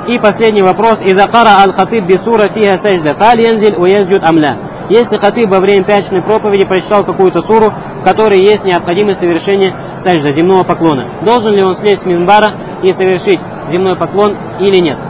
И последний вопрос. «Иза кара аль-хатиб бисура фиха сажда, фаль янзиль уязджуд амля». Если хатиб во время пятничной проповеди прочитал какую-то суру, в которой есть необходимость совершения сажда, земного поклона, должен ли он слезть с минбара и совершить земной поклон или нет?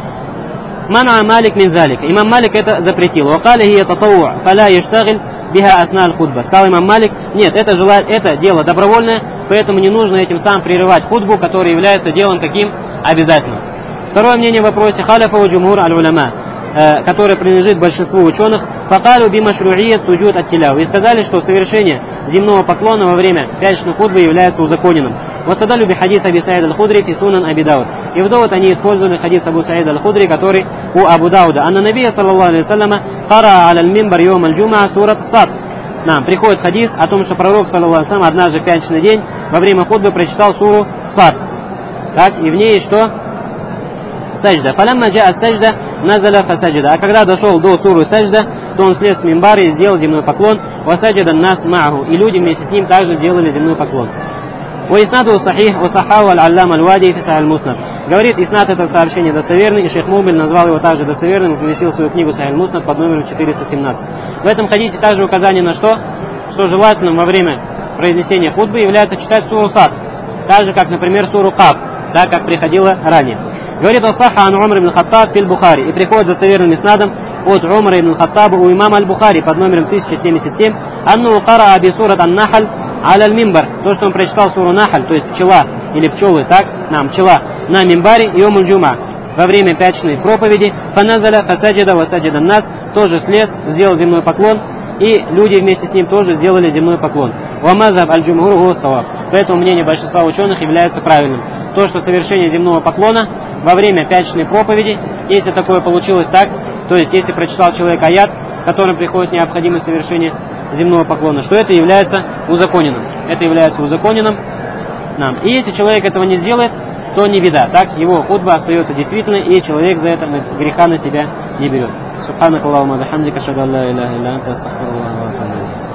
Мана Малик мин залик. Имам Малик это запретил. Вакали хия татаву, фаля яштагиль биха асна аль-худба. Сказал имам Малик, нет, это дело добровольное, поэтому не нужно этим самым прерывать худбу, которая является делом каким? Обязательным. Второе мнение в вопросе халяфа у джумур аль-уляма, которое принадлежит большинству ученых, факалю бимашруият суджуд ат-тиляв. И сказали, что совершение земного поклона во время пятничной худбы является узаконенным. Васадалю би хадис Аби Саид аль-Худри фи сунан Аби Дауд. И в довод они использовали хадис Абу Саид аль-Худри, который у Абу Дауда. Анна Набия саллаллаху алейхи вассаляма кара аля аль-мимбар йом аль-джумаа сурат Сад. Нам приходит хадис о том, что пророк саллаллаху алейхи вассалям однажды в пятничный день во время худбы прочитал суру Сад. Так, и в ней что? Сажда. Фалямма джаа сажда назаля фасаджда. А когда дошел до суры сажда, то он слез с мимбара и сделал земной поклон. Васаджда нас маху. И люди вместе с ним также сделали земной поклон. Уиснаду сахих, усахау аль-аллам аль-вади фи сахиль муснад. Говорит, иснад это сообщение достоверный, и шейх Мубиль назвал его также достоверным и поместил свою книгу Сахиль Муснад под номером 417. В этом хадисе также указание на что? Что желательным во время произнесения худбы является читать суру Сад. Так же, как, например, суру Каф, так как приходило ранее. Говорит Асаха ан Умар ибн Хаттаб фил Бухари. И приходит за достоверным иснадом от Умара ибн Хаттаба у имама аль-Бухари под номером 1077. Анну кара аби сурат ан-Нахаль аля аль-мимбар. То, что он прочитал суру Нахаль, то есть пчела или пчелы, так? Пчела на мимбаре йом аль-джума. Во время пятничной проповеди. Фаназаля фасаджида васаджида нас. Тоже слез, сделал земной поклон. И люди вместе с ним тоже сделали земной поклон. Вамазаб аль-джумхур гу саваб. Поэтому мнение большинства ученых является правильным. То, что совершение земного поклона во время пятничной проповеди, если такое получилось так, то есть если прочитал человек аят, которым приходит необходимость совершения земного поклона, что это является узаконенным. Это является узаконенным. И если человек этого не сделает, то не беда. Так, его худба остается действительной, и человек за это греха на себя не берет. Субханакаллахумма бихамдика, ашхаду ан ла иляха илля анта, астагфирука ва атубу илейк.